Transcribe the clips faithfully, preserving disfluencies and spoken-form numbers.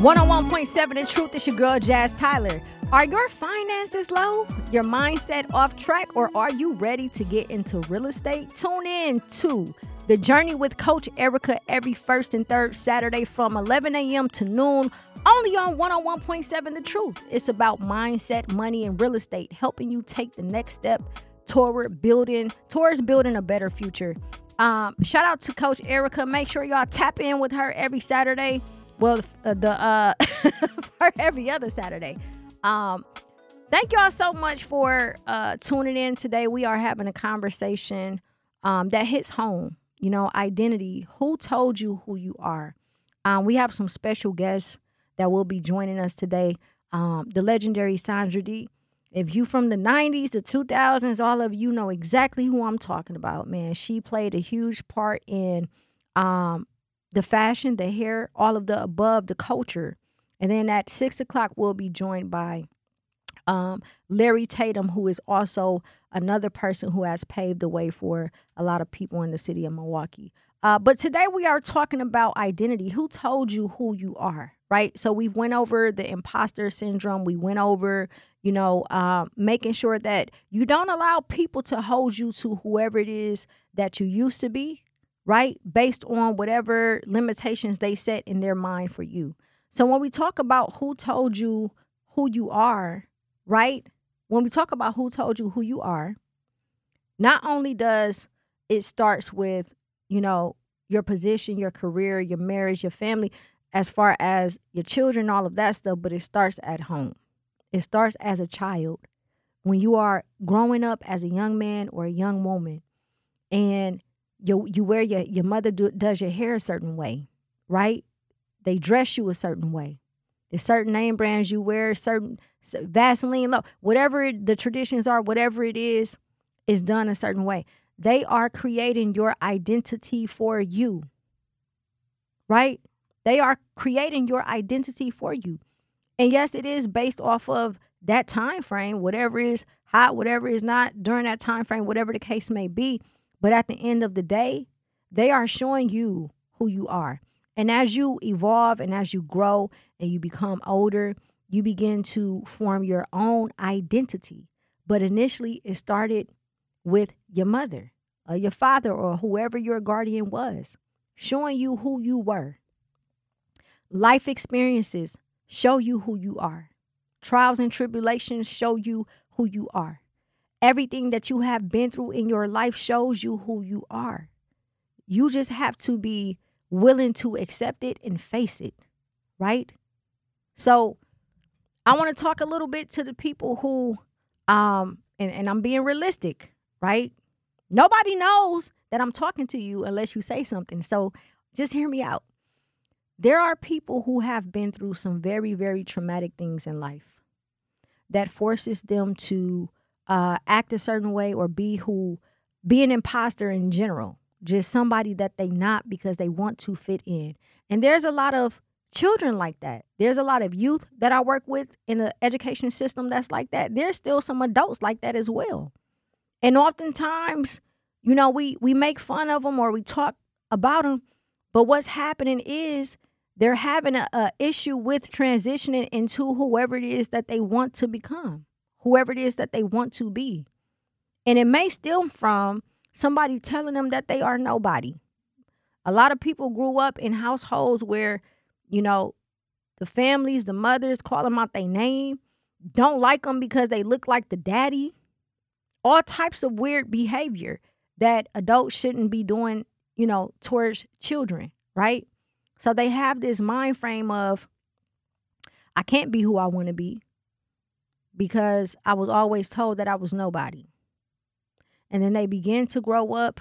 one oh one point seven The Truth, is your girl, Jazz Tyler. Are your finances low? Your mindset off track? Or are you ready to get into real estate? Tune in to The Journey with Coach Erica every first and third Saturday from eleven a.m. to noon, only on one oh one point seven The Truth. It's about mindset, money, and real estate, helping you take the next step toward building, towards building a better future. Um, shout out to Coach Erica. Make sure y'all tap in with her every Saturday. Well, uh, the uh, for every other Saturday. Um, thank y'all so much for uh, tuning in today. We are having a conversation um, that hits home. You know, identity. Who told you who you are? Um, we have some special guests that will be joining us today. Um, the legendary Sandra D. If you from the nineties, the two thousands, all of you know exactly who I'm talking about, man. She played a huge part in um, the fashion, the hair, all of the above, the culture. And then at six o'clock, we'll be joined by um, Larry Tatum, who is also another person who has paved the way for a lot of people in the city of Milwaukee. Uh, but today we are talking about identity. Who told you who you are, right? So we went over the imposter syndrome. We went over, you know, uh, making sure that you don't allow people to hold you to whoever it is that you used to be, right? Based on whatever limitations they set in their mind for you. So when we talk about who told you who you are, right? When we talk about who told you who you are, not only does it starts with, you know, your position, your career, your marriage, your family, as far as your children, all of that stuff, but it starts at home. It starts as a child when you are growing up as a young man or a young woman, and you you wear your, your mother do, does your hair a certain way, right? They dress you a certain way. There's certain name brands you wear, certain Vaseline, whatever the traditions are, whatever it is, is done a certain way. They are creating your identity for you, right? They are creating your identity for you. And yes, it is based off of that time frame, whatever is hot, whatever is not during that time frame, whatever the case may be. But at the end of the day, they are showing you who you are. And as you evolve and as you grow and you become older, you begin to form your own identity. But initially, it started with your mother or your father or whoever your guardian was, showing you who you were. Life experiences show you who you are. Trials and tribulations show you who you are. Everything that you have been through in your life shows you who you are. You just have to be willing to accept it and face it, right? So I want to talk a little bit to the people who, um, and, and I'm being realistic, right? Nobody knows that I'm talking to you unless you say something. So just hear me out. There are people who have been through some very, very traumatic things in life that forces them to uh, act a certain way or be who, be an imposter in general, just somebody that they not because they want to fit in. And there's a lot of children like that. There's a lot of youth that I work with in the education system that's like that. There's still some adults like that as well. And oftentimes, you know, we, we make fun of them or we talk about them, but what's happening is they're having a, a issue with transitioning into whoever it is that they want to become, whoever it is that they want to be. And it may stem from somebody telling them that they are nobody. A lot of people grew up in households where, you know, the families, the mothers call them out their name, don't like them because they look like the daddy. All types of weird behavior that adults shouldn't be doing, you know, towards children, right? So they have this mind frame of, I can't be who I want to be because I was always told that I was nobody. And then they begin to grow up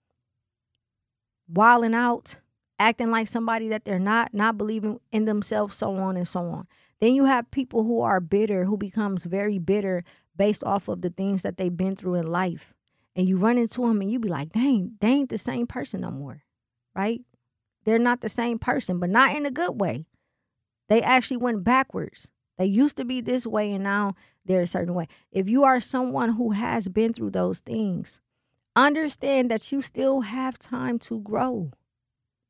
wilding out, acting like somebody that they're not, not believing in themselves, so on and so on. Then you have people who are bitter, who becomes very bitter based off of the things that they've been through in life. And you run into them and you be like, dang, they ain't the same person no more, right? They're not the same person, but not in a good way. They actually went backwards. They used to be this way and now they're a certain way. If you are someone who has been through those things, understand that you still have time to grow.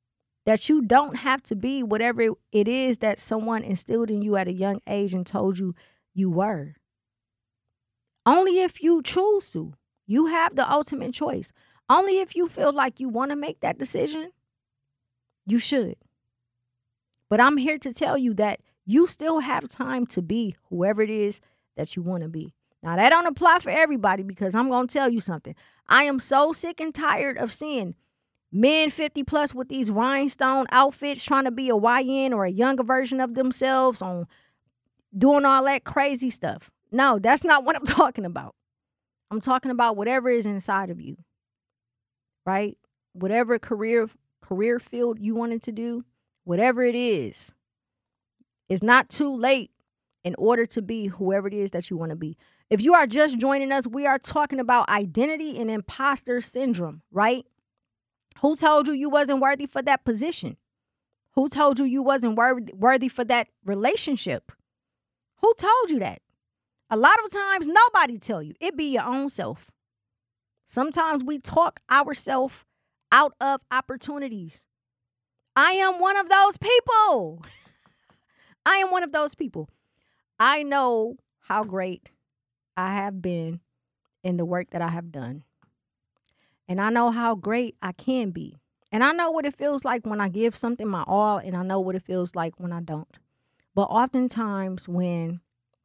that you don't have to be whatever it is that someone instilled in you at a young age and told you you were. Only if you choose to. You have the ultimate choice. Only if you feel like you want to make that decision, you should. But I'm here to tell you that you still have time to be whoever it is that you want to be. Now, that don't apply for everybody, because I'm going to tell you something. I am so sick and tired of seeing men fifty plus with these rhinestone outfits trying to be a Y N or a younger version of themselves on doing all that crazy stuff. No, that's not what I'm talking about. I'm talking about whatever is inside of you, right? Whatever career career field you wanted to do, whatever it is, it's not too late in order to be whoever it is that you want to be. If you are just joining us, we are talking about identity and imposter syndrome, right? Who told you you wasn't worthy for that position? Who told you you wasn't worthy worthy for that relationship? Who told you that? A lot of times, nobody tell you. It be your own self. Sometimes we talk ourselves out of opportunities. I am one of those people. I am one of those people. I know how great I have been in the work that I have done. And I know how great I can be. And I know what it feels like when I give something my all, and I know what it feels like when I don't. But oftentimes when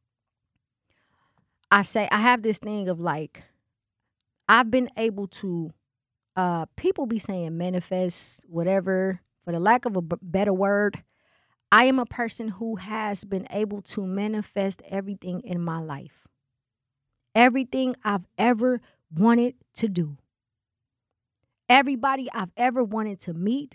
I say, I have this thing of like, I've been able to, uh, people be saying manifest, whatever, for the lack of a b- better word. I am a person who has been able to manifest everything in my life. Everything I've ever wanted to do. Everybody I've ever wanted to meet.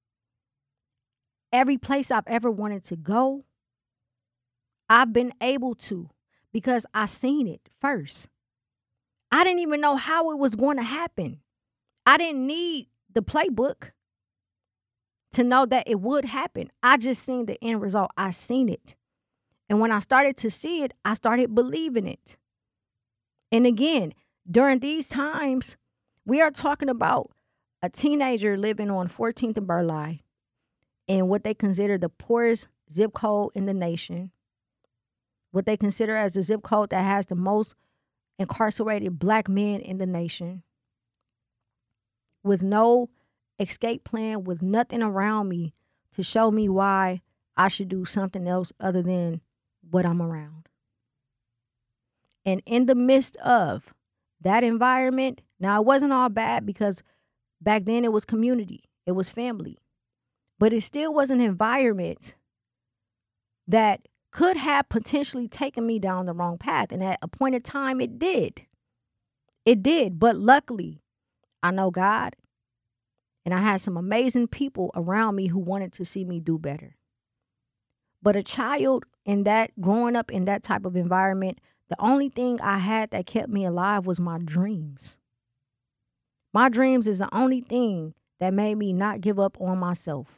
Every place I've ever wanted to go. I've been able to, because I seen it first. I didn't even know how it was going to happen. I didn't need the playbook to know that it would happen. I just seen the end result. I seen it. And when I started to see it, I started believing it. And again, during these times, we are talking about a teenager living on fourteenth and Burleigh in what they consider the poorest zip code in the nation. What they consider as the zip code that has the most incarcerated black men in the nation. With no escape plan, with nothing around me to show me why I should do something else other than what I'm around. And in the midst of that environment, now it wasn't all bad, because back then it was community, it was family, but it still was an environment that could have potentially taken me down the wrong path. And at a point in time, it did. It did. But luckily, I know God, and I had some amazing people around me who wanted to see me do better. But a child in that, growing up in that type of environment, the only thing I had that kept me alive was my dreams. My dreams is the only thing that made me not give up on myself.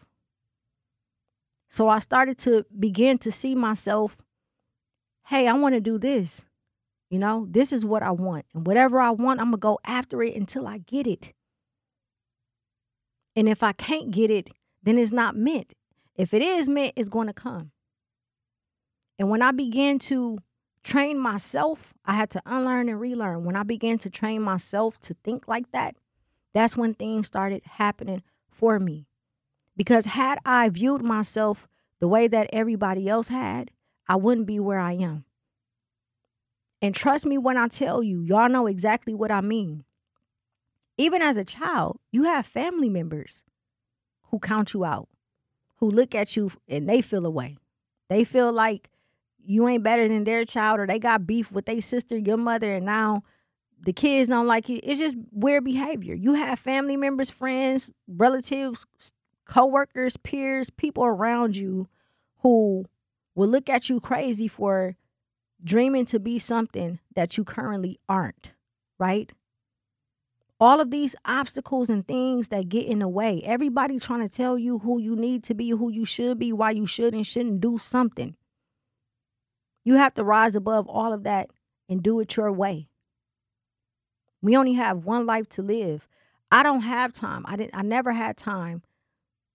So I started to begin to see myself, hey, I want to do this. You know, this is what I want. And whatever I want, I'm going to go after it until I get it. And if I can't get it, then it's not meant. If it is meant, it's going to come. And when I began to train myself, I had to unlearn and relearn. When I began to train myself to think like that, that's when things started happening for me. Because had I viewed myself the way that everybody else had, I wouldn't be where I am. And trust me when I tell you, y'all know exactly what I mean. Even as a child, you have family members who count you out, who look at you and they feel away. They feel like you ain't better than their child, or they got beef with their sister, your mother, and now the kids don't like you. It's just weird behavior. You have family members, friends, relatives, coworkers, peers, people around you who will look at you crazy for dreaming to be something that you currently aren't, right? All of these obstacles and things that get in the way. Everybody trying to tell you who you need to be, who you should be, why you should and shouldn't do something. You have to rise above all of that and do it your way. We only have one life to live. I don't have time. I didn't. I never had time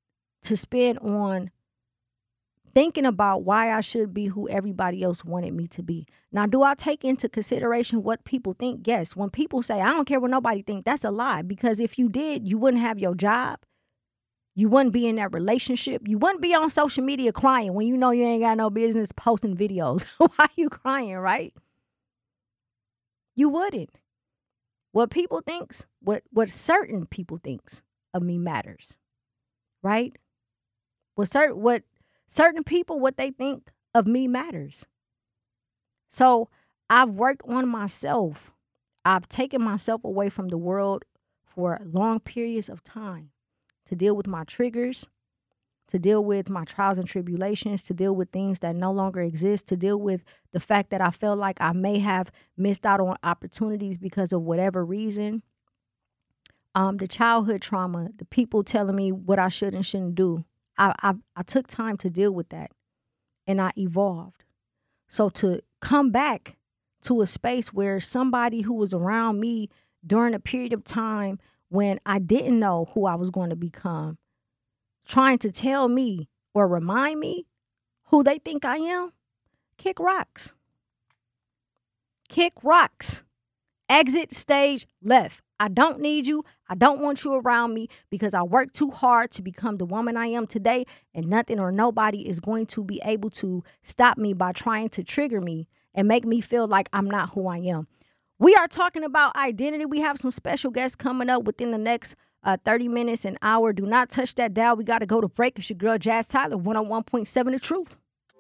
to spend on thinking about why I should be who everybody else wanted me to be. Now, do I take into consideration what people think? Yes. When people say, I don't care what nobody think, that's a lie. Because if you did, you wouldn't have your job. You wouldn't be in that relationship. You wouldn't be on social media crying when you know you ain't got no business posting videos. Why you crying, right? You wouldn't. What people thinks, what, what certain people thinks of me matters, right? What certain, what certain people, what they think of me matters. So I've worked on myself. I've taken myself away from the world for long periods of time to deal with my triggers, to deal with my trials and tribulations, to deal with things that no longer exist, to deal with the fact that I felt like I may have missed out on opportunities because of whatever reason. Um, the childhood trauma, the people telling me what I should and shouldn't do. I, I I took time to deal with that, and I evolved. So to come back to a space where somebody who was around me during a period of time when I didn't know who I was going to become, trying to tell me or remind me who they think I am, kick rocks. Kick rocks. Exit stage left. I don't need you. I don't want you around me because I worked too hard to become the woman I am today, and nothing or nobody is going to be able to stop me by trying to trigger me and make me feel like I'm not who I am. We are talking about identity. We have some special guests coming up within the next uh, thirty minutes, an hour. Do not touch that dial. We got to go to break. It's your girl, Jazz Tyler, one oh one point seven The Truth.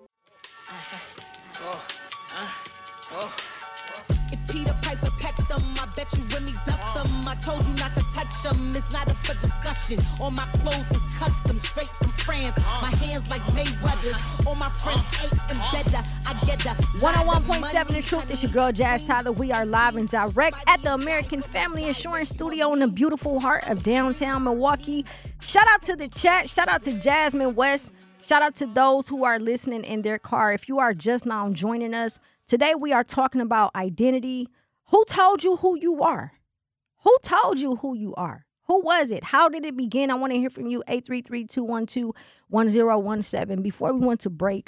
Oh, uh, oh. If Peter Piper pecked them, I bet you Remy ducked them. I told you not to touch them. It's not up for discussion. All my clothes is custom, straight from France. My hands like Mayweather's. All my friends ate and better. I get the one oh one point seven The Truth. It's your girl, Jazz Tyler. We are live and direct at the American Family Insurance Studio in the beautiful heart of downtown Milwaukee. Shout out to the chat. Shout out to Jasmine West. Shout out to those who are listening in their car. If you are just now joining us, today we are talking about identity. Who told you who you are? Who told you who you are? Who was it? How did it begin? I want to hear from you. eight three three, two one two, one oh one seven. Before we went to break,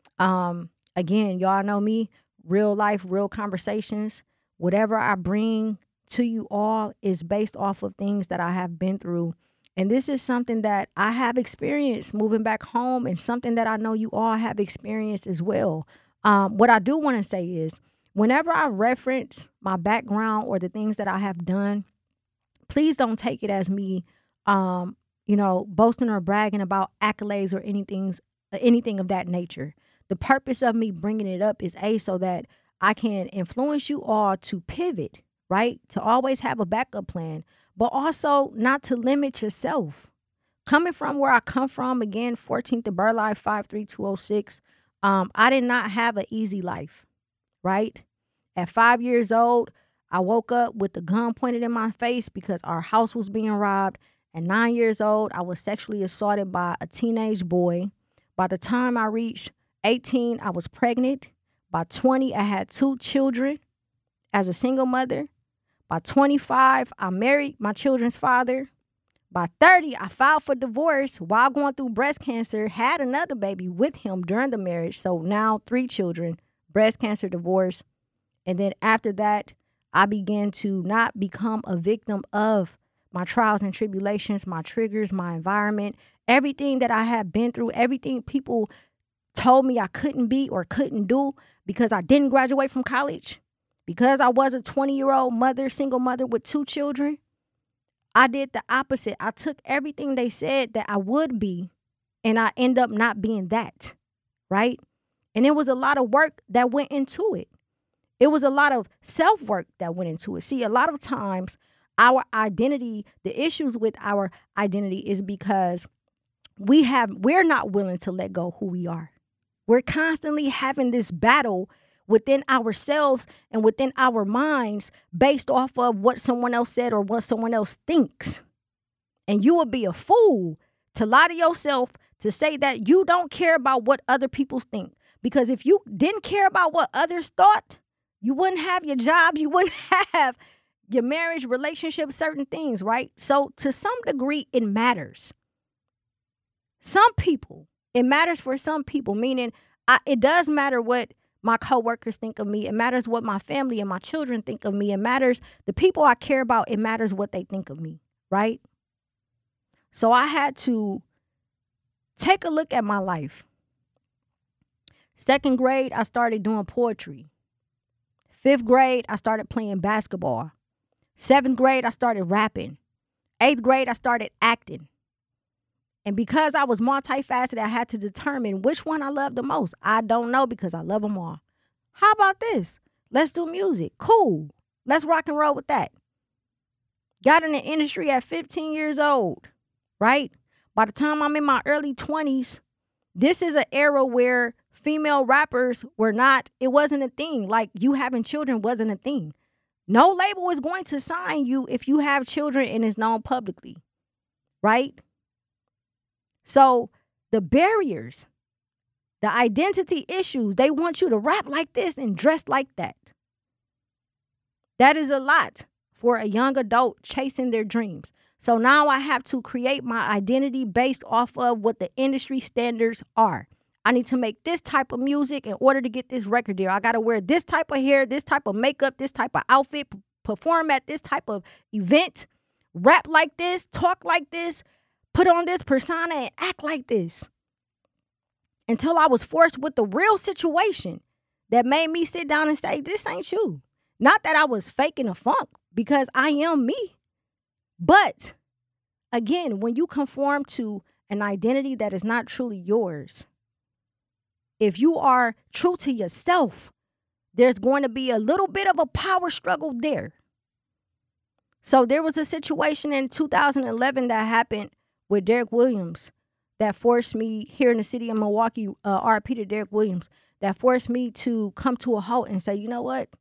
um, again, y'all know me, real life, real conversations. Whatever I bring to you all is based off of things that I have been through. And this is something that I have experienced moving back home, and something that I know you all have experienced as well. Um, what I do want to say is, whenever I reference my background or the things that I have done, please don't take it as me, um, you know, boasting or bragging about accolades or anything, anything of that nature. The purpose of me bringing it up is A, so that I can influence you all to pivot, right? To always have a backup plan, but also not to limit yourself. Coming from where I come from, again, fourteenth of Burleigh, five three two oh six, um, I did not have an easy life, right? At five years old, I woke up with a gun pointed in my face because our house was being robbed. At nine years old, I was sexually assaulted by a teenage boy. By the time I reached eighteen, I was pregnant. By twenty, I had two children as a single mother. By twenty-five, I married my children's father. By thirty, I filed for divorce while going through breast cancer, had another baby with him during the marriage. So now three children, breast cancer, divorce. And then after that, I began to not become a victim of my trials and tribulations, my triggers, my environment, everything that I had been through, everything people told me I couldn't be or couldn't do because I didn't graduate from college, because I was a twenty-year-old mother, single mother with two children. I did the opposite. I took everything they said that I would be, and I end up not being that, right? And it was a lot of work that went into it. It was a lot of self-work that went into it. See, a lot of times our identity, the issues with our identity is because we have, we're not willing to let go who we are. We're constantly having this battle within ourselves and within our minds based off of what someone else said or what someone else thinks. And you would be a fool to lie to yourself to say that you don't care about what other people think. Because if you didn't care about what others thought, you wouldn't have your job, you wouldn't have your marriage, relationship, certain things, right? So to some degree, it matters. Some people, it matters for some people, meaning I, it does matter what my coworkers think of me. It matters what my family and my children think of me. It matters the people I care about. It matters what they think of me, right? So I had to take a look at my life. Second grade, I started doing poetry. Fifth grade, I started playing basketball. Seventh grade, I started rapping. Eighth grade, I started acting. And because I was multifaceted, I had to determine which one I loved the most. I don't know because I love them all. How about this? Let's do music. Cool. Let's rock and roll with that. Got in the industry at fifteen years old, right? By the time I'm in my early twenties, this is an era where female rappers were not, it wasn't a thing. Like you having children wasn't a thing. No label is going to sign you if you have children and it's known publicly, right? So the barriers, the identity issues, they want you to rap like this and dress like that. That is a lot for a young adult chasing their dreams. So now I have to create my identity based off of what the industry standards are. I need to make this type of music in order to get this record deal. I got to wear this type of hair, this type of makeup, this type of outfit, p- perform at this type of event, rap like this, talk like this, put on this persona and act like this. Until I was forced with the real situation that made me sit down and say, this ain't you. Not that I was faking a funk, because I am me. But again, when you conform to an identity that is not truly yours, if you are true to yourself, there's going to be a little bit of a power struggle there. So there was a situation in two thousand eleven that happened with Derek Williams that forced me here in the city of Milwaukee, uh, R I P to Derek Williams, that forced me to come to a halt and say, you know what?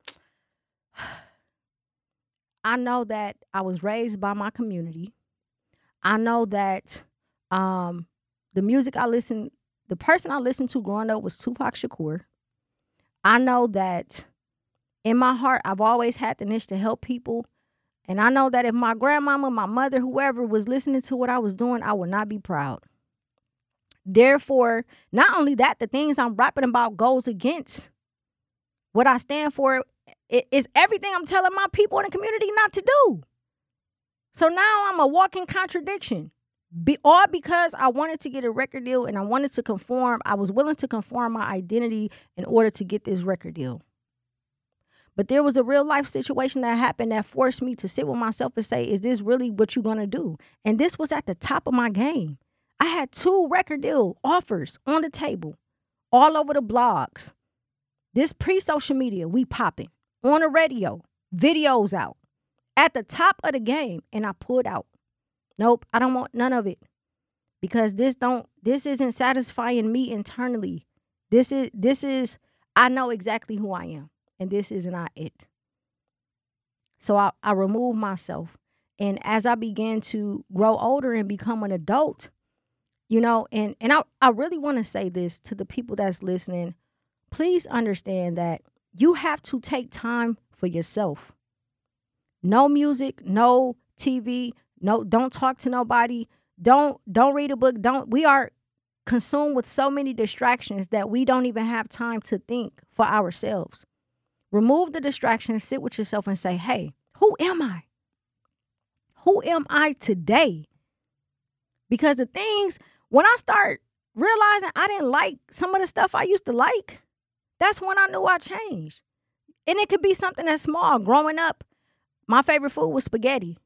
I know that I was raised by my community. I know that um, the music I listen, the person I listened to growing up was Tupac Shakur. I know that in my heart, I've always had the niche to help people. And I know that if my grandmama, my mother, whoever was listening to what I was doing, I would not be proud. Therefore, not only that, the things I'm rapping about goes against what I stand for. It is everything I'm telling my people in the community not to do. So now I'm a walking contradiction. Be, all because I wanted to get a record deal and I wanted to conform. I was willing to conform my identity in order to get this record deal. But there was a real life situation that happened that forced me to sit with myself and say, is this really what you're going to do? And this was at the top of my game. I had two record deal offers on the table, all over the blogs. This pre-social media, we popping. On the radio, videos out. At the top of the game, and I pulled out. Nope, I don't want none of it. Because this don't, this isn't satisfying me internally. This is, this is, I know exactly who I am. And this is not it. So I, I removed myself. And as I began to grow older and become an adult, you know, and, and I, I really want to say this to the people that's listening. Please understand that you have to take time for yourself. No music, no T V, no, don't talk to nobody. Don't, don't read a book. Don't, we are consumed with so many distractions that we don't even have time to think for ourselves. Remove the distractions, sit with yourself and say, hey, who am I? Who am I today? Because the things, when I start realizing I didn't like some of the stuff I used to like, that's when I knew I changed. And it could be something that's small. Growing up, my favorite food was spaghetti.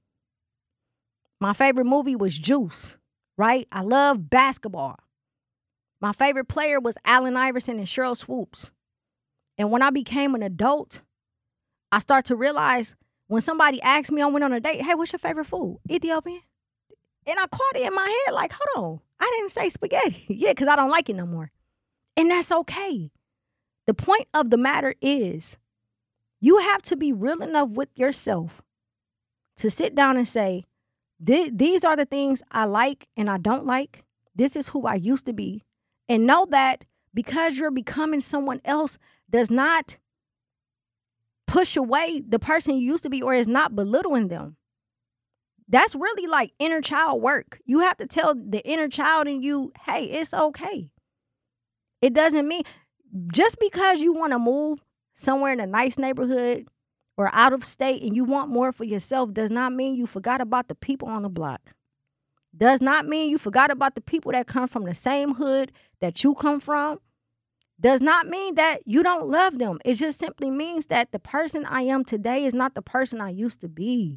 My favorite movie was Juice, right? I love basketball. My favorite player was Allen Iverson and Sheryl Swoopes. And when I became an adult, I start to realize when somebody asked me, I went on a date, hey, what's your favorite food? Ethiopian? And I caught it in my head like, hold on, I didn't say spaghetti. Yeah, because I don't like it no more. And that's okay. The point of the matter is you have to be real enough with yourself to sit down and say, these are the things I like and I don't like. This is who I used to be. And know that because you're becoming someone else does not push away the person you used to be or is not belittling them. That's really like inner child work. You have to tell the inner child in you, hey, it's okay. It doesn't mean just because you want to move somewhere in a nice neighborhood or out of state and you want more for yourself does not mean you forgot about the people on the block. Does not mean you forgot about the people that come from the same hood that you come from. Does not mean that you don't love them. It just simply means that the person I am today is not the person I used to be.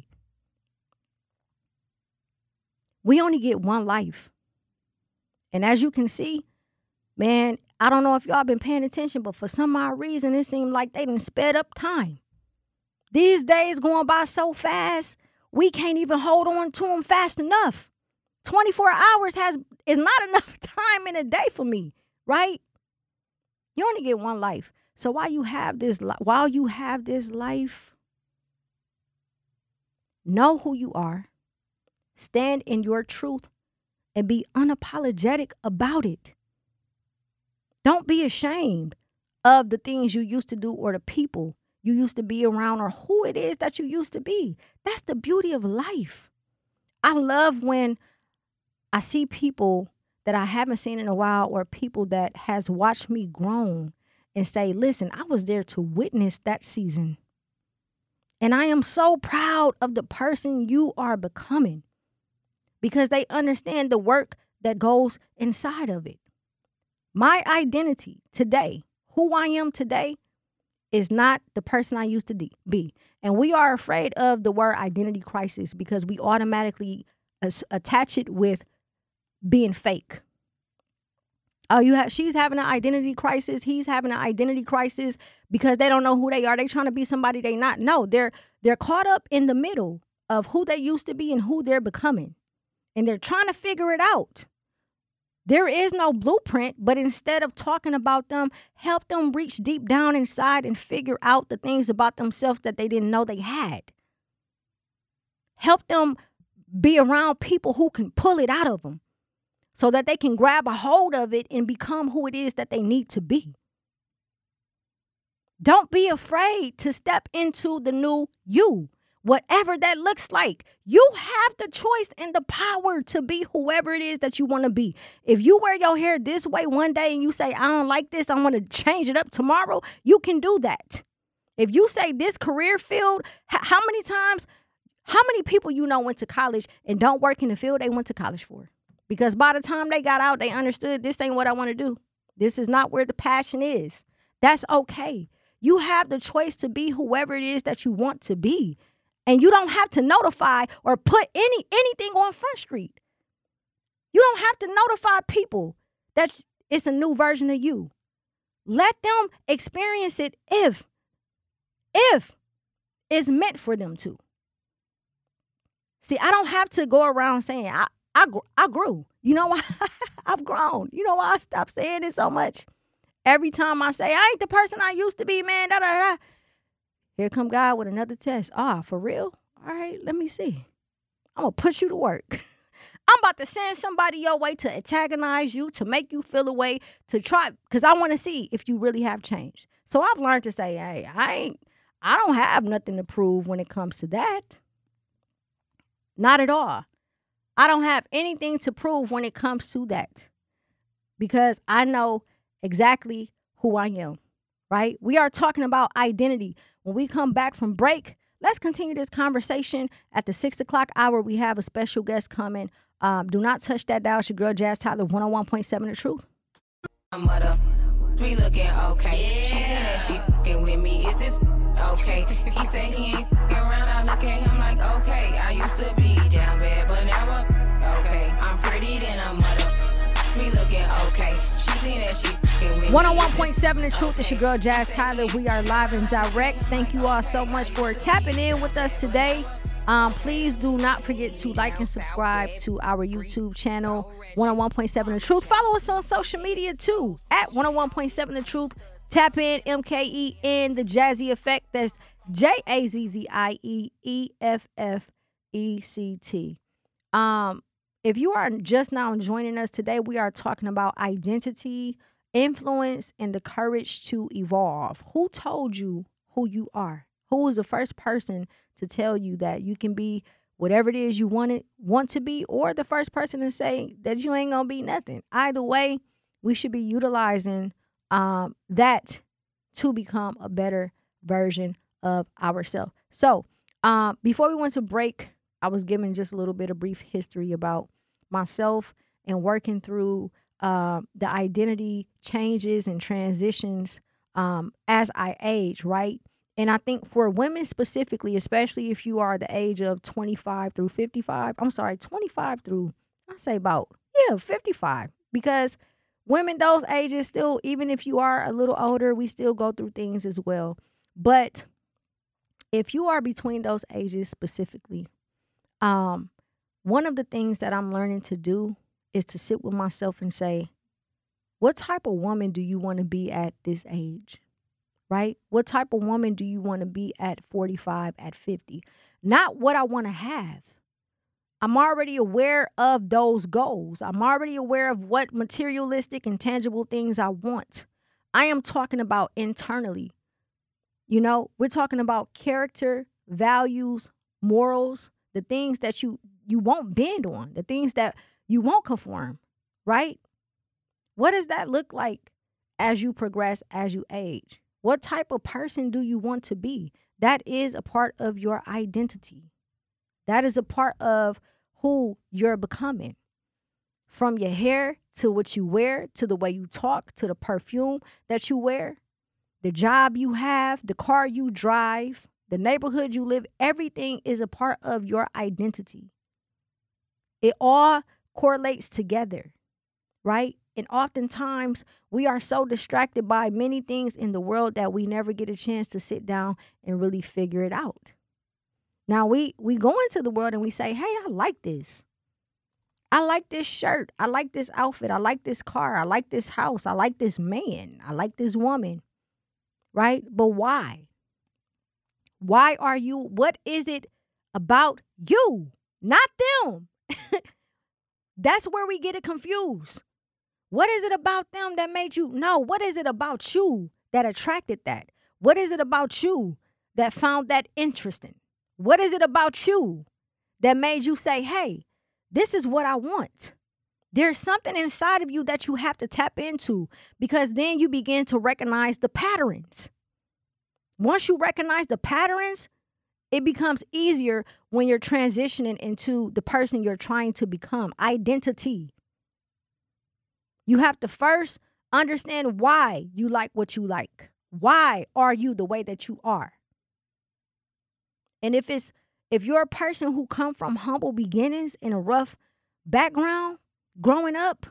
We only get one life. And as you can see, man, I don't know if y'all been paying attention, but for some odd reason, it seemed like they done sped up time. These days going by so fast, we can't even hold on to them fast enough. twenty-four hours has is not enough time in a day for me, right? You only get one life. So while you have this, while you have this life, know who you are, stand in your truth, and be unapologetic about it. Don't be ashamed of the things you used to do or the people you used to be around or who it is that you used to be. That's the beauty of life. I love when I see people that I haven't seen in a while or people that has watched me grown and say, listen, I was there to witness that season. And I am so proud of the person you are becoming because they understand the work that goes inside of it. My identity today, who I am today, is not the person I used to de- be. And we are afraid of the word identity crisis because we automatically as- attach it with being fake. Oh, you have she's having an identity crisis. He's having an identity crisis because they don't know who they are. They trying to be somebody they not. No, they're they're caught up in the middle of who they used to be and who they're becoming. And they're trying to figure it out. There is no blueprint, but instead of talking about them, help them reach deep down inside and figure out the things about themselves that they didn't know they had. Help them be around people who can pull it out of them so that they can grab a hold of it and become who it is that they need to be. Don't be afraid to step into the new you. Whatever that looks like, you have the choice and the power to be whoever it is that you want to be. If you wear your hair this way one day and you say, I don't like this, I want to change it up tomorrow, you can do that. If you say this career field, h- how many times, how many people you know went to college and don't work in the field they went to college for? Because by the time they got out, they understood this ain't what I want to do. This is not where the passion is. That's okay. You have the choice to be whoever it is that you want to be. And you don't have to notify or put any anything on Front Street. You don't have to notify people that it's a new version of you. Let them experience it if, if it's meant for them to. See, I don't have to go around saying, I, I, I grew. You know why? I've grown. You know why I stopped saying it so much? Every time I say, I ain't the person I used to be, man, da da da. Here come God with another test. Ah, for real? All right, let me see. I'm going to put you to work. I'm about to send somebody your way to antagonize you, to make you feel a way, to try, because I want to see if you really have changed. So I've learned to say, hey, I ain't, I don't have nothing to prove when it comes to that. Not at all. I don't have anything to prove when it comes to that because I know exactly who I am, right? We are talking about identity. When we come back from break, let's continue this conversation. At the six o'clock hour, we have a special guest coming. Um, do not touch that dial. It's your girl, Jazz Tyler, one oh one point seven The Truth. Mother, we looking okay. Yeah. She said that she fucking with me. Is this okay? He said he ain't fucking around. I look at him like, okay. I used to be down bad, but now I'm okay. I'm pretty than a mother. We looking okay. She think that she one oh one point seven The Truth. It's your girl, Jazz Tyler. We are live and direct. Thank you all so much for tapping in with us today. Um, please do not forget to like and subscribe to our YouTube channel, one oh one point seven The Truth. Follow us on social media too, at one oh one point seven The Truth. Tap in, M K E N, The Jazzy Effect. That's J A Z Z I E E F F E C T. Um, if you are just now joining us today, we are talking about identity, influence, and the courage to evolve. Who told you who you are? Who was the first person to tell you that you can be whatever it is you want it, want to be, or the first person to say that you ain't gonna be nothing. Either way, we should be utilizing um, that to become a better version of ourselves. So um, before we went to break, I was giving just a little bit of brief history about myself and working through uh, the identity changes and transitions um, as I age, right? And I think for women specifically, especially if you are the age of twenty-five through fifty-five, I'm sorry, twenty-five through, I say about, yeah, fifty-five. Because women, those ages still, even if you are a little older, we still go through things as well. But if you are between those ages specifically, um, one of the things that I'm learning to do is to sit with myself and say, what type of woman do you want to be at this age? Right? What type of woman do you want to be at forty-five, at fifty? Not what I want to have. I'm already aware of those goals. I'm already aware of what materialistic and tangible things I want. I am talking about internally. You know, we're talking about character, values, morals, the things that you, you won't bend on, the things that you won't conform, right? What does that look like as you progress, as you age? What type of person do you want to be? That is a part of your identity. That is a part of who you're becoming. From your hair to what you wear, to the way you talk, to the perfume that you wear, the job you have, the car you drive, the neighborhood you live, everything is a part of your identity. It all correlates together, right? And oftentimes we are so distracted by many things in the world that we never get a chance to sit down and really figure it out. Now we we go into the world and we say, hey, I like this. I like this shirt. I like this outfit. I like this car. I like this house. I like this man. I like this woman. Right? But why? Why are you? What is it about you? Not them. That's where we get it confused. What is it about them that made you? No, what is it about you that attracted that? What is it about you that found that interesting? What is it about you that made you say, hey, this is what I want? There's something inside of you that you have to tap into, because then you begin to recognize the patterns. Once you recognize the patterns, it becomes easier when you're transitioning into the person you're trying to become. Identity. You have to first understand why you like what you like. Why are you the way that you are? And if it's if you're a person who come from humble beginnings in a rough background growing up,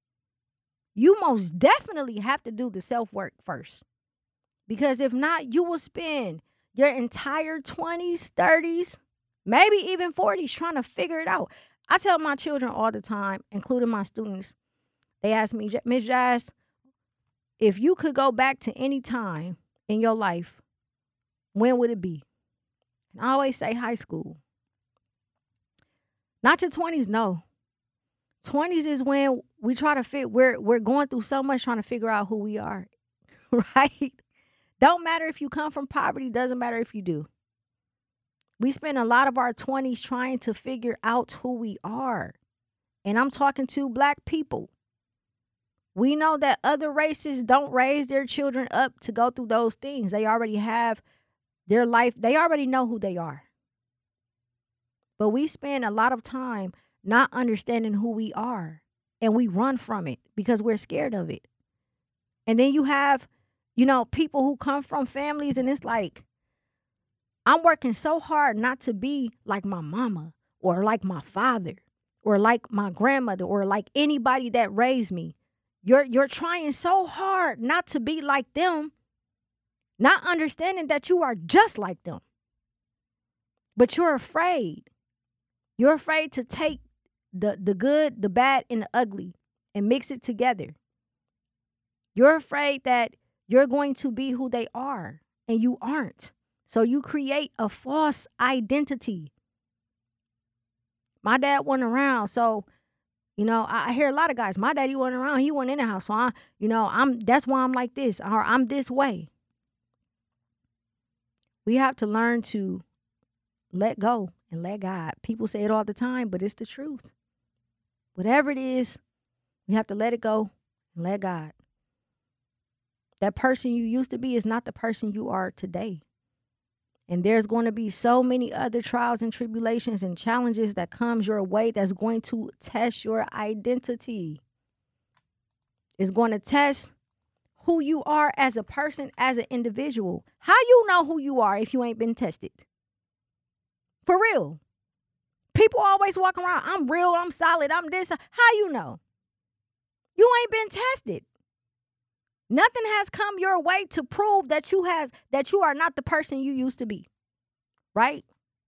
you most definitely have to do the self-work first. Because if not, you will spend your entire twenties, thirties, maybe even forties trying to figure it out. I tell my children all the time, including my students, they ask me, Miz Jazz, if you could go back to any time in your life, when would it be? And I always say high school. Not your twenties, no. twenties is when we try to fit, we're, we're going through so much trying to figure out who we are, right? Don't matter if you come from poverty, doesn't matter if you do. We spend a lot of our twenties trying to figure out who we are. And I'm talking to Black people. We know that other races don't raise their children up to go through those things. They already have their life. They already know who they are. But we spend a lot of time not understanding who we are. And we run from it because we're scared of it. And then you have, you know, people who come from families and it's like, I'm working so hard not to be like my mama or like my father or like my grandmother or like anybody that raised me. You're you're trying so hard not to be like them, not understanding that you are just like them. But you're afraid. You're afraid to take the, the good, the bad, and the ugly and mix it together. You're afraid that you're going to be who they are, and you aren't. So you create a false identity. My dad wasn't around, so you know, I hear a lot of guys, my daddy wasn't around, he wasn't in the house. So I, you know, I'm that's why I'm like this, or I'm this way. We have to learn to let go and let God. People say it all the time, but it's the truth. Whatever it is, you have to let it go and let God. That person you used to be is not the person you are today. And there's going to be so many other trials and tribulations and challenges that comes your way that's going to test your identity. It's going to test who you are as a person, as an individual. How you know who you are if you ain't been tested? For real. People always walk around, I'm real, I'm solid, I'm this. How you know? You ain't been tested. Nothing has come your way to prove that you has that you are not the person you used to be. Right?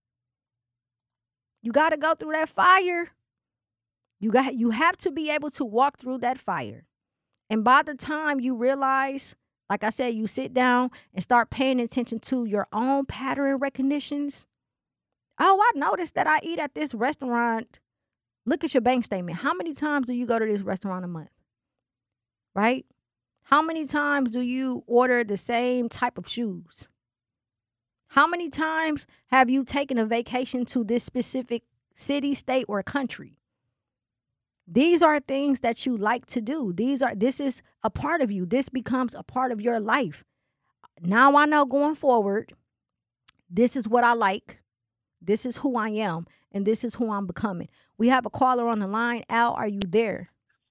You got to go through that fire. You got you have to be able to walk through that fire. And by the time you realize, like I said, you sit down and start paying attention to your own pattern recognitions. Oh, I noticed that I eat at this restaurant. Look at your bank statement. How many times do you go to this restaurant a month? Right? How many times do you order the same type of shoes? How many times have you taken a vacation to this specific city, state, or country? These are things that you like to do. These are this is a part of you. This becomes a part of your life. Now I know going forward, this is what I like. This is who I am, and this is who I'm becoming. We have a caller on the line. Al, are you there?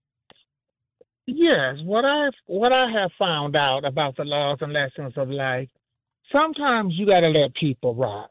Yes, what I what I have found out about the laws and lessons of life, sometimes you got to let people rot.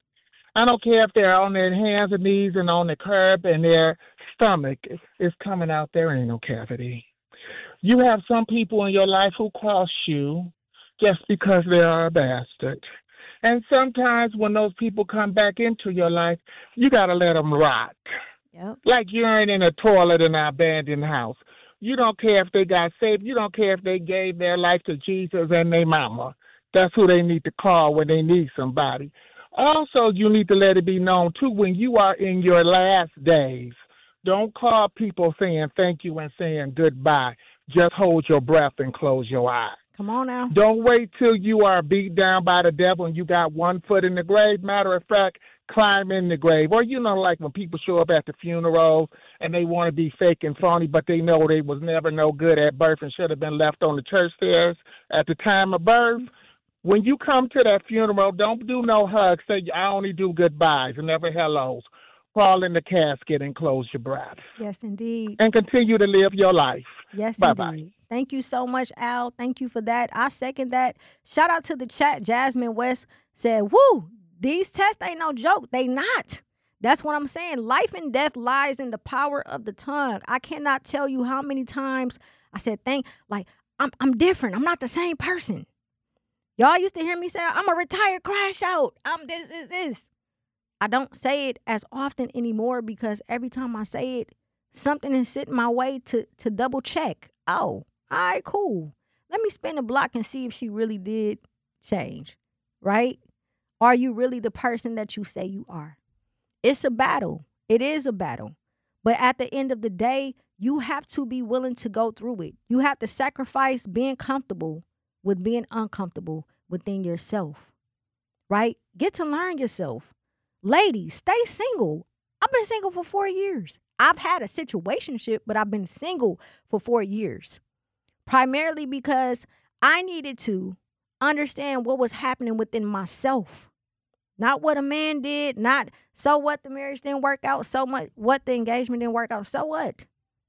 I don't care if they're on their hands and knees and on the curb and their stomach is coming out, there ain't no cavity. You have some people in your life who cross you just because they are a bastard. And sometimes when those people come back into your life, you got to let them rot. Yep. Like urine in a toilet in an abandoned house. You don't care if they got saved. You don't care if they gave their life to Jesus and their mama. That's who they need to call when they need somebody. Also, you need to let it be known, too, when you are in your last days, don't call people saying thank you and saying goodbye. Just hold your breath and close your eyes. Come on now. Don't wait till you are beat down by the devil and you got one foot in the grave. Matter of fact, climb in the grave. Or, you know, like when people show up at the funeral and they want to be fake and phony, but they know they was never no good at birth and should have been left on the church stairs at the time of birth. When you come to that funeral, don't do no hugs. Say, I only do goodbyes and never hellos. Crawl in the casket and close your breath. Yes, indeed. And continue to live your life. Yes, Bye-bye. indeed. Thank you so much, Al. Thank you for that. I second that. Shout out to the chat. Jasmine West said, woo, these tests ain't no joke. They not. That's what I'm saying. Life and death lies in the power of the tongue. I cannot tell you how many times I said, thank, like, I'm I'm different. I'm not the same person. Y'all used to hear me say, I'm a retired crash out. I'm this, this, this. I don't say it as often anymore because every time I say it, something is sitting my way to, to double check. Oh, all right, cool. Let me spin a block and see if she really did change, right? Are you really the person that you say you are? It's a battle. It is a battle. But at the end of the day, you have to be willing to go through it. You have to sacrifice being comfortable with being uncomfortable within yourself, right? Get to learn yourself. Ladies, stay single. I've been single for four years. I've had a situationship, but I've been single for four years. Primarily because I needed to understand what was happening within myself. Not what a man did, not so what the marriage didn't work out, so much what the engagement didn't work out, so what?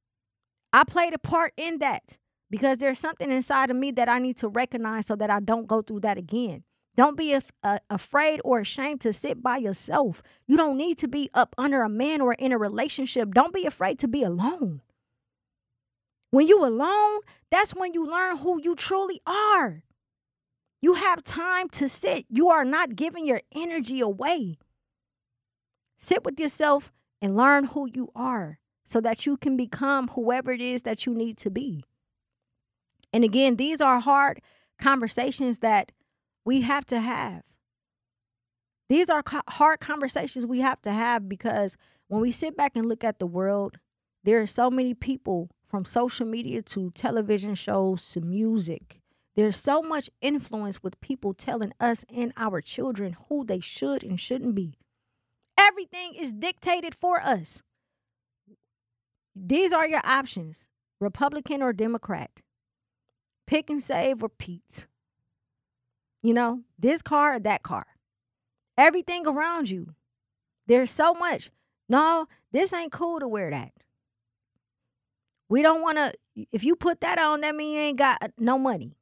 I played a part in that because there's something inside of me that I need to recognize so that I don't go through that again. Don't be af- uh, afraid or ashamed to sit by yourself. You don't need to be up under a man or in a relationship. Don't be afraid to be alone. When you alone, that's when you learn who you truly are. You have time to sit. You are not giving your energy away. Sit with yourself and learn who you are so that you can become whoever it is that you need to be. And again, these are hard conversations that we have to have. These are co- hard conversations we have to have because when we sit back and look at the world, there are so many people from social media to television shows to music. There's so much influence with people telling us and our children who they should and shouldn't be. Everything is dictated for us. These are your options, Republican or Democrat. Pick and save or Pete's. You know, this car or that car. Everything around you. There's so much. No, this ain't cool to wear that. We don't want to, if you put that on, that means you ain't got no money.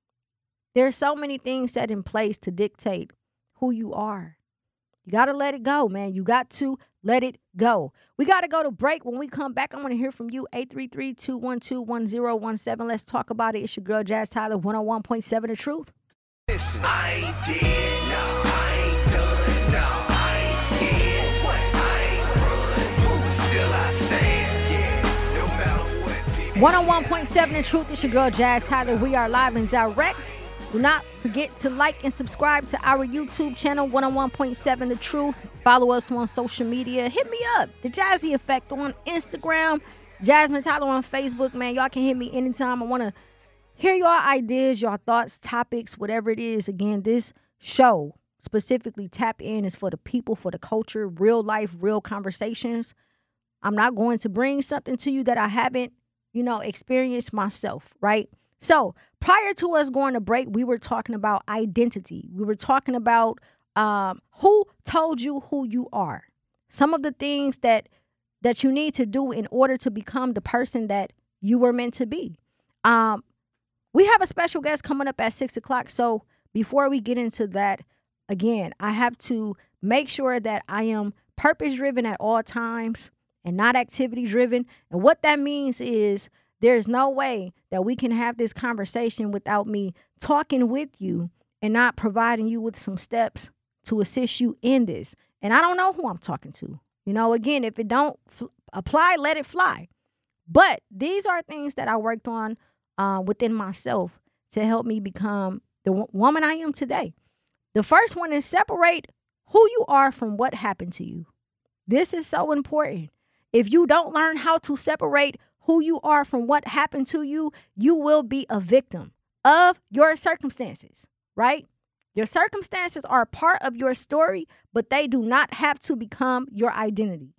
There's so many things set in place to dictate who you are. You got to let it go, man. You got to let it go. We got to go to break. When we come back, I want to hear from you. eight three three, two one two, one zero one seven. Let's talk about it. It's your girl, Jazz Tyler, one oh one point seven The Truth. Listen, I ain't dead, no, I ain't done, no, I ain't scared, what? I ain't run, but still I stand, yeah, no matter what people. one oh one point seven The Truth. It's your girl, Jazz Tyler. We are live and direct. Do not forget to like and subscribe to our YouTube channel, one oh one point seven The Truth. Follow us on social media. Hit me up, The Jazzy Effect on Instagram, Jasmine Tyler on Facebook. Man, y'all can hit me anytime. I want to hear your ideas, your thoughts, topics, whatever it is. Again, this show, specifically Tap In, is for the people, for the culture, real life, real conversations. I'm not going to bring something to you that I haven't, you know, experienced myself, right? So prior to us going to break, we were talking about identity. We were talking about um, who told you who you are. Some of the things that that you need to do in order to become the person that you were meant to be. Um, we have a special guest coming up at six o'clock. So before we get into that, again, I have to make sure that I am purpose-driven at all times and not activity-driven. And what that means is there's no way that we can have this conversation without me talking with you and not providing you with some steps to assist you in this. And I don't know who I'm talking to. You know, again, if it don't fl- apply, let it fly. But these are things that I worked on uh, within myself to help me become the w- woman I am today. The first one is separate who you are from what happened to you. This is so important. If you don't learn how to separate who you are from what happened to you, you will be a victim of your circumstances, right? Your circumstances are a part of your story, but they do not have to become your identity.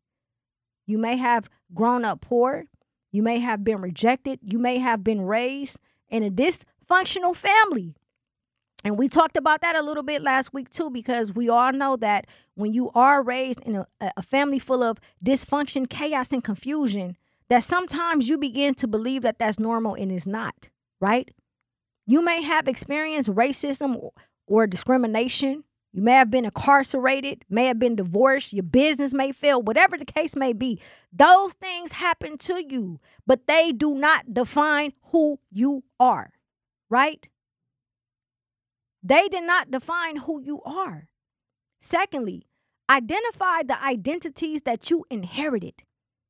You may have grown up poor. You may have been rejected. You may have been raised in a dysfunctional family. And we talked about that a little bit last week, too, because we all know that when you are raised in a, a family full of dysfunction, chaos, and confusion, that sometimes you begin to believe that that's normal and it's not, right? You may have experienced racism or, or discrimination. You may have been incarcerated, may have been divorced. Your business may fail, whatever the case may be. Those things happen to you, but they do not define who you are, right? They did not define who you are. Secondly, identify the identities that you inherited.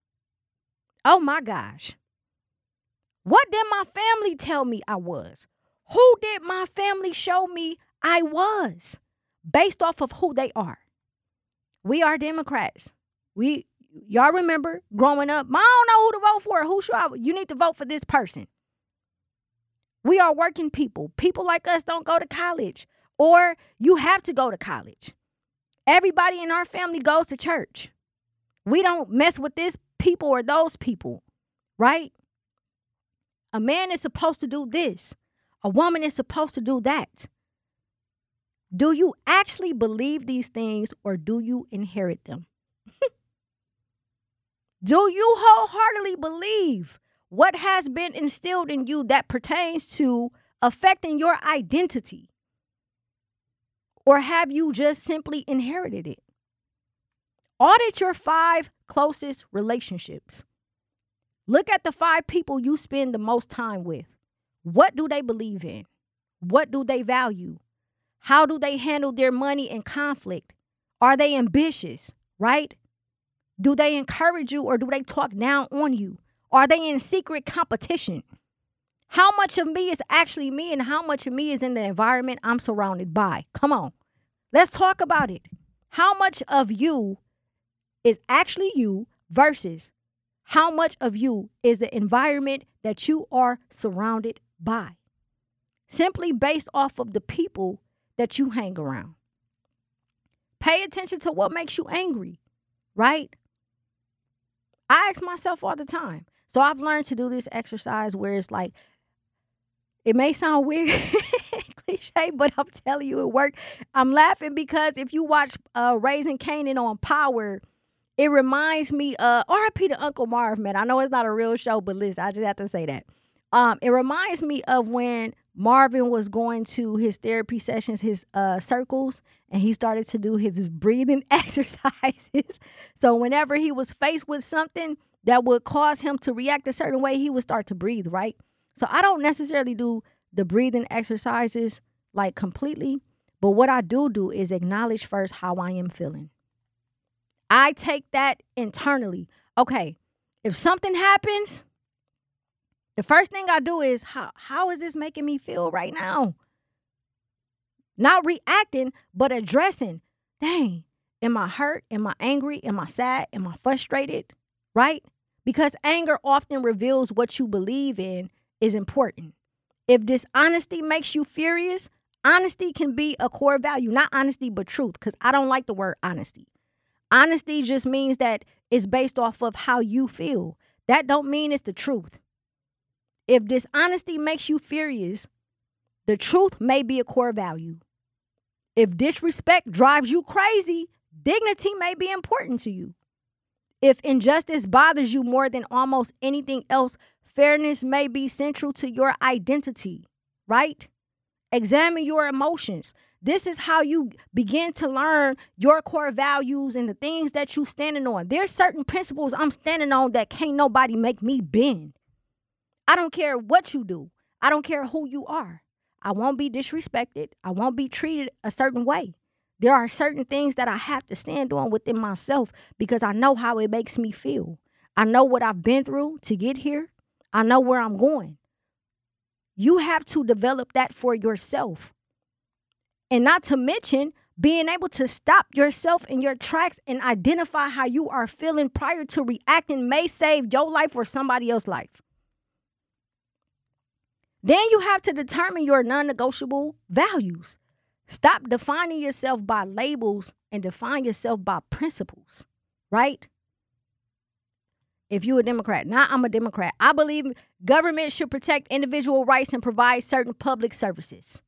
Oh my gosh. What did my family tell me I was? Who did my family show me I was based off of who they are? We are Democrats. We, y'all remember growing up, I don't know who to vote for. Who should I? You need to vote for this person. We are working people. People like us don't go to college, or you have to go to college. Everybody in our family goes to church. We don't mess with this people or those people, right? A man is supposed to do this. A woman is supposed to do that. Do you actually believe these things, or do you inherit them? Do you wholeheartedly believe what has been instilled in you that pertains to affecting your identity? Or have you just simply inherited it? Audit your five closest relationships. Look at the five people you spend the most time with. What do they believe in? What do they value? How do they handle their money and conflict? Are they ambitious, right? Do they encourage you, or do they talk down on you? Are they in secret competition? How much of me is actually me, and how much of me is in the environment I'm surrounded by? Come on. Let's talk about it. How much of you is actually you versus how much of you is the environment that you are surrounded by? Simply based off of the people that you hang around. Pay attention to what makes you angry, right? I ask myself all the time. So I've learned to do this exercise where it's like, it may sound weird, cliche, but I'm telling you it worked. I'm laughing because if you watch uh, Raising Kanan on Power, it reminds me of R I P to Uncle Marv, man. I know it's not a real show, but listen, I just have to say that. Um, it reminds me of when Marvin was going to his therapy sessions, his uh, circles, and he started to do his breathing exercises. So whenever he was faced with something that would cause him to react a certain way, he would start to breathe, right? So I don't necessarily do the breathing exercises like completely, but what I do do is acknowledge first how I am feeling. I take that internally. Okay, if something happens, the first thing I do is, how, how is this making me feel right now? Not reacting, but addressing. Dang, am I hurt? Am I angry? Am I sad? Am I frustrated? Right? Because anger often reveals what you believe in is important. If dishonesty makes you furious, honesty can be a core value. Not honesty, but truth, because I don't like the word honesty. Honesty just means that it's based off of how you feel. That don't mean it's the truth. If dishonesty makes you furious, the truth may be a core value. If disrespect drives you crazy, dignity may be important to you. If injustice bothers you more than almost anything else, fairness may be central to your identity, right? Examine your emotions. This is how you begin to learn your core values and the things that you standing on. There's certain principles I'm standing on that can't nobody make me bend. I don't care what you do. I don't care who you are. I won't be disrespected. I won't be treated a certain way. There are certain things that I have to stand on within myself because I know how it makes me feel. I know what I've been through to get here. I know where I'm going. You have to develop that for yourself. And not to mention being able to stop yourself in your tracks and identify how you are feeling prior to reacting may save your life or somebody else's life. Then you have to determine your non-negotiable values. Stop defining yourself by labels and define yourself by principles, right? If you're a Democrat, now I'm a Democrat. I believe government should protect individual rights and provide certain public services.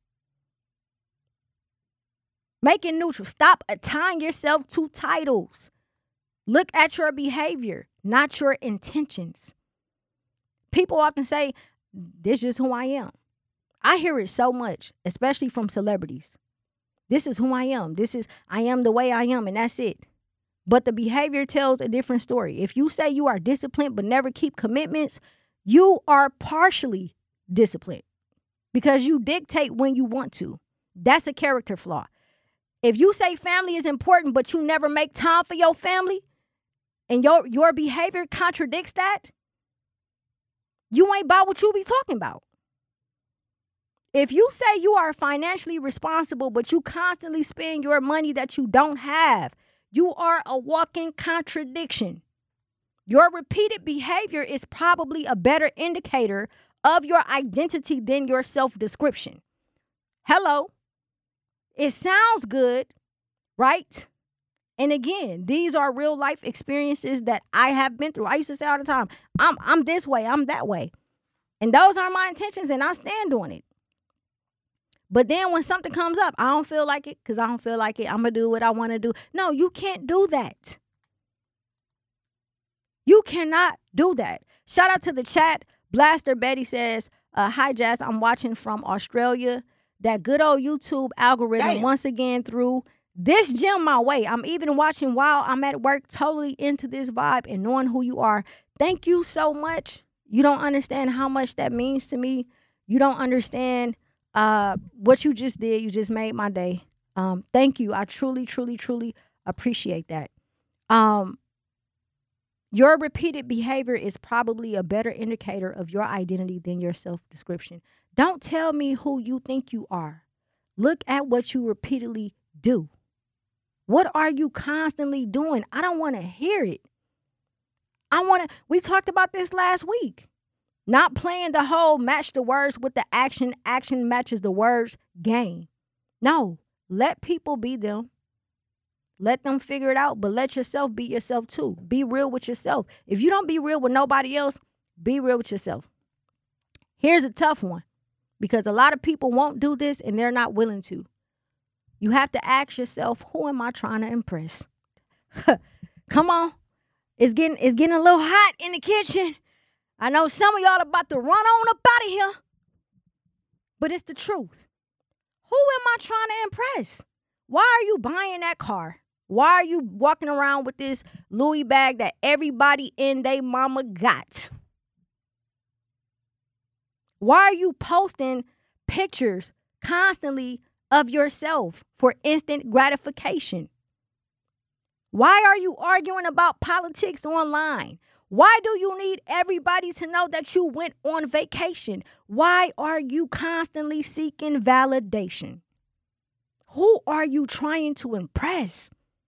Make it neutral. Stop tying yourself to titles. Look at your behavior, not your intentions. People often say, this is who I am. I hear it so much, especially from celebrities. This is who I am. This is, I am the way I am, and that's it. But the behavior tells a different story. If you say you are disciplined but never keep commitments, you are partially disciplined because you dictate when you want to. That's a character flaw. If you say family is important but you never make time for your family and your, your behavior contradicts that, you ain't about what you be talking about. If you say you are financially responsible but you constantly spend your money that you don't have, you are a walking contradiction. Your repeated behavior is probably a better indicator of your identity than your self-description. Hello. It sounds good, right? And again, these are real life experiences that I have been through. I used to say all the time, I'm I'm this way, I'm that way. And those are my intentions and I stand on it. But then when something comes up, I don't feel like it because I don't feel like it. I'm going to do what I want to do. No, you can't do that. You cannot do that. Shout out to the chat. Blaster Betty says, uh, hi, Jazz. I'm watching from Australia. That good old YouTube algorithm Damn. once again threw this gem my way. I'm even watching while I'm at work, totally into this vibe and knowing who you are. Thank you so much. You don't understand how much that means to me. You don't understand uh, what you just did. You just made my day. Um, thank you. I truly, truly, truly appreciate that. Um, your repeated behavior is probably a better indicator of your identity than your self-description. Don't tell me who you think you are. Look at what you repeatedly do. What are you constantly doing? I don't want to hear it. I want to, we talked about this last week. Not playing the whole match the words with the action, action matches the words game. No, let people be them. Let them figure it out, but let yourself be yourself too. Be real with yourself. If you don't be real with nobody else, be real with yourself. Here's a tough one, because a lot of people won't do this and they're not willing to. You have to ask yourself, who am I trying to impress? Come on. It's getting, it's getting a little hot in the kitchen. I know some of y'all about to run on up out of here, but it's the truth. Who am I trying to impress? Why are you buying that car? Why are you walking around with this Louis bag that everybody in they mama got? Why are you posting pictures constantly of yourself for instant gratification? Why are you arguing about politics online? Why do you need everybody to know that you went on vacation? Why are you constantly seeking validation? Who are you trying to impress?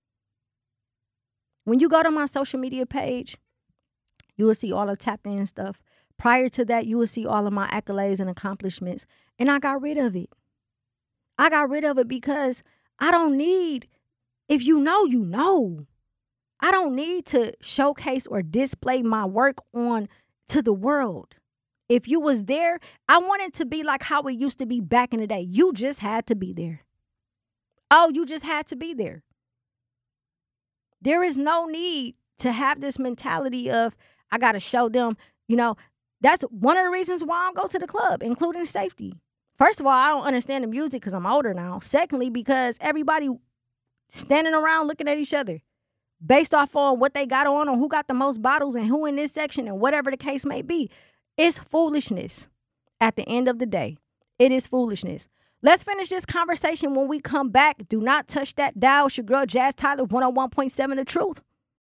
When you go to my social media page, you will see all the tap in stuff. Prior to that, you will see all of my accolades and accomplishments. And I got rid of it. I got rid of it because I don't need, if you know, you know. I don't need to showcase or display my work on to the world. If you was there, I want it to be like how it used to be back in the day. You just had to be there. Oh, you just had to be there. There is no need to have this mentality of, I got to show them, you know, that's one of the reasons why I don't go to the club, including safety. First of all, I don't understand the music because I'm older now. Secondly, because everybody standing around looking at each other based off on what they got on or who got the most bottles and who in this section and whatever the case may be. It's foolishness at the end of the day. It is foolishness. Let's finish this conversation when we come back. Do not touch that dial. It's your girl, Jazz Tyler, one oh one point seven The Truth.